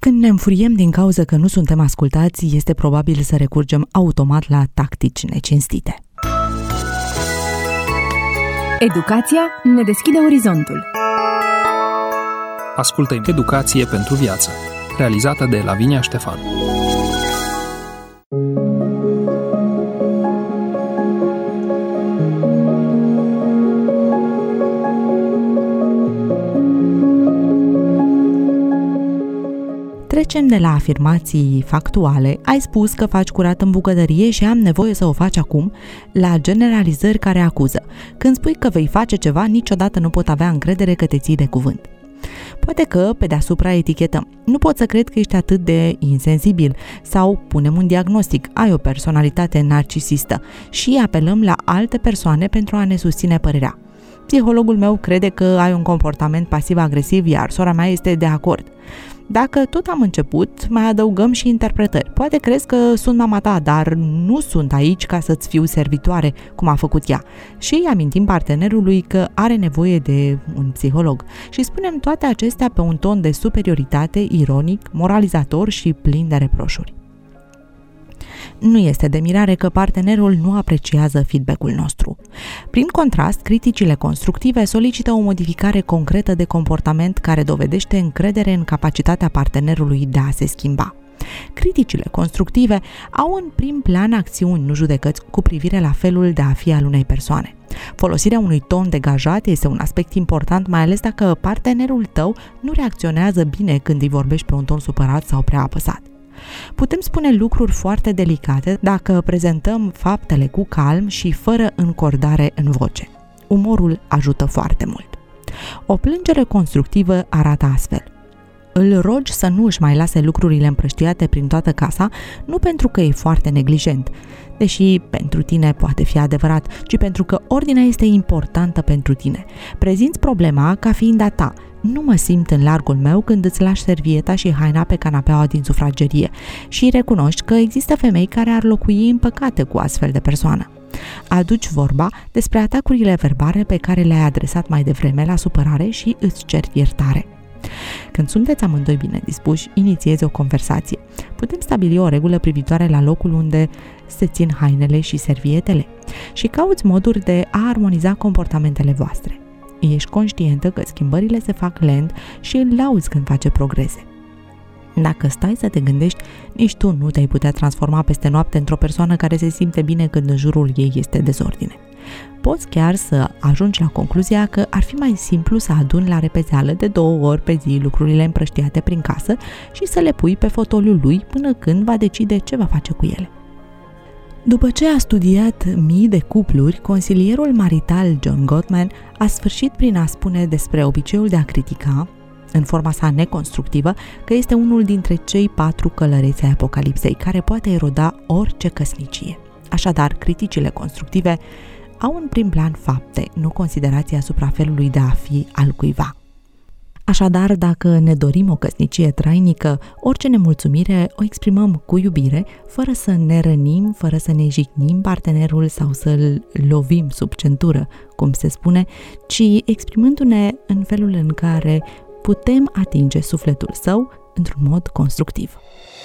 Când ne înfuriem din cauza că nu suntem ascultați, este probabil să recurgem automat la tactici necinstite. Educația ne deschide orizontul. Ascultă Educație pentru viață, realizată de Lavinia Ștefan. Trecem de la afirmații factuale, ai spus că faci curat în bucătărie și am nevoie să o faci acum, la generalizări care acuză. Când spui că vei face ceva, niciodată nu pot avea încredere că te ții de cuvânt. Poate că pe deasupra etichetăm. Nu pot să cred că ești atât de insensibil sau punem un diagnostic, ai o personalitate narcisistă și apelăm la alte persoane pentru a ne susține părerea. Psihologul meu crede că ai un comportament pasiv-agresiv, iar sora mea este de acord. Dacă tot am început, mai adăugăm și interpretări. Poate crezi că sunt mama ta, dar nu sunt aici ca să-ți fiu servitoare, cum a făcut ea. Și amintim partenerului că are nevoie de un psiholog. Și spunem toate acestea pe un ton de superioritate, ironic, moralizator și plin de reproșuri. Nu este de mirare că partenerul nu apreciază feedback-ul nostru. Prin contrast, criticile constructive solicită o modificare concretă de comportament care dovedește încredere în capacitatea partenerului de a se schimba. Criticile constructive au în prim plan acțiuni, nu judecăți, cu privire la felul de a fi al unei persoane. Folosirea unui ton degajat este un aspect important, mai ales dacă partenerul tău nu reacționează bine când îi vorbești pe un ton supărat sau prea apăsat. Putem spune lucruri foarte delicate dacă prezentăm faptele cu calm și fără încordare în voce. Umorul ajută foarte mult. O plângere constructivă arată astfel. Îl rogi să nu își mai lase lucrurile împrăștiate prin toată casa, nu pentru că e foarte neglijent, deși pentru tine poate fi adevărat, ci pentru că ordinea este importantă pentru tine. Prezinți problema ca fiind a ta. Nu mă simt în largul meu când îți lași servieta și haina pe canapeaua din sufragerie și recunoști că există femei care ar locui în păcate cu astfel de persoană. Aduci vorba despre atacurile verbale pe care le-ai adresat mai devreme la supărare și îți ceri iertare. Când sunteți amândoi bine dispuși, inițiezi o conversație. Putem stabili o regulă privitoare la locul unde se țin hainele și servietele și cauți moduri de a armoniza comportamentele voastre. Ești conștientă că schimbările se fac lent și îl lauzi când face progrese. Dacă stai să te gândești, nici tu nu te-ai putea transforma peste noapte într-o persoană care se simte bine când în jurul ei este dezordine. Poți chiar să ajungi la concluzia că ar fi mai simplu să aduni la repezeală de 2 ori pe zi lucrurile împrăștiate prin casă și să le pui pe fotoliul lui până când va decide ce va face cu ele. După ce a studiat mii de cupluri, consilierul marital John Gottman a sfârșit prin a spune despre obiceiul de a critica, în forma sa neconstructivă, că este unul dintre cei 4 călăreți ai apocalipsei, care poate eroda orice căsnicie. Așadar, criticile constructive au în prim plan fapte, nu considerații asupra felului de a fi al cuiva. Așadar, dacă ne dorim o căsnicie trainică, orice nemulțumire o exprimăm cu iubire, fără să ne rănim, fără să ne jignim partenerul sau să-l lovim sub centură, cum se spune, ci exprimându-ne în felul în care putem atinge sufletul său într-un mod constructiv.